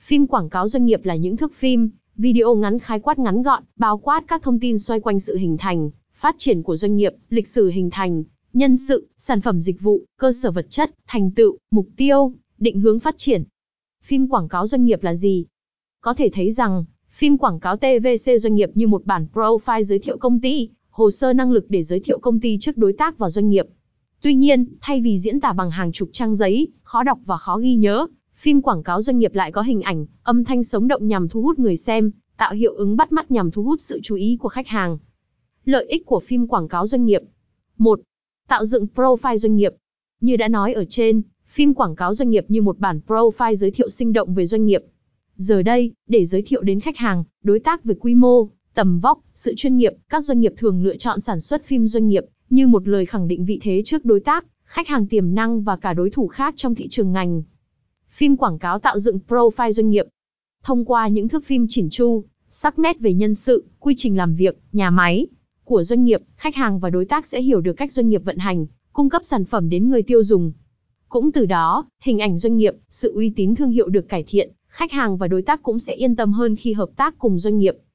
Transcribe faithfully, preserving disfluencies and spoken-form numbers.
Phim quảng cáo doanh nghiệp là những thước phim, video ngắn khái quát ngắn gọn, bao quát các thông tin xoay quanh sự hình thành, phát triển của doanh nghiệp, lịch sử hình thành, nhân sự, sản phẩm dịch vụ, cơ sở vật chất, thành tựu, mục tiêu, định hướng phát triển. Phim quảng cáo doanh nghiệp là gì? Có thể thấy rằng, phim quảng cáo tê vê xê doanh nghiệp như một bản profile giới thiệu công ty, hồ sơ năng lực để giới thiệu công ty trước đối tác và doanh nghiệp. Tuy nhiên, thay vì diễn tả bằng hàng chục trang giấy, khó đọc và khó ghi nhớ, phim quảng cáo doanh nghiệp lại có hình ảnh, âm thanh sống động nhằm thu hút người xem, tạo hiệu ứng bắt mắt nhằm thu hút sự chú ý của khách hàng. Lợi ích của phim quảng cáo doanh nghiệp. một. Tạo dựng profile doanh nghiệp. Như đã nói ở trên, phim quảng cáo doanh nghiệp như một bản profile giới thiệu sinh động về doanh nghiệp. Giờ đây, để giới thiệu đến khách hàng, đối tác về quy mô, tầm vóc, sự chuyên nghiệp, các doanh nghiệp thường lựa chọn sản xuất phim doanh nghiệp như một lời khẳng định vị thế trước đối tác, khách hàng tiềm năng và cả đối thủ khác trong thị trường ngành. Phim quảng cáo tạo dựng profile doanh nghiệp. Thông qua những thước phim chỉn chu, sắc nét về nhân sự, quy trình làm việc, nhà máy của doanh nghiệp, khách hàng và đối tác sẽ hiểu được cách doanh nghiệp vận hành, cung cấp sản phẩm đến người tiêu dùng. Cũng từ đó, hình ảnh doanh nghiệp, sự uy tín thương hiệu được cải thiện, khách hàng và đối tác cũng sẽ yên tâm hơn khi hợp tác cùng doanh nghiệp.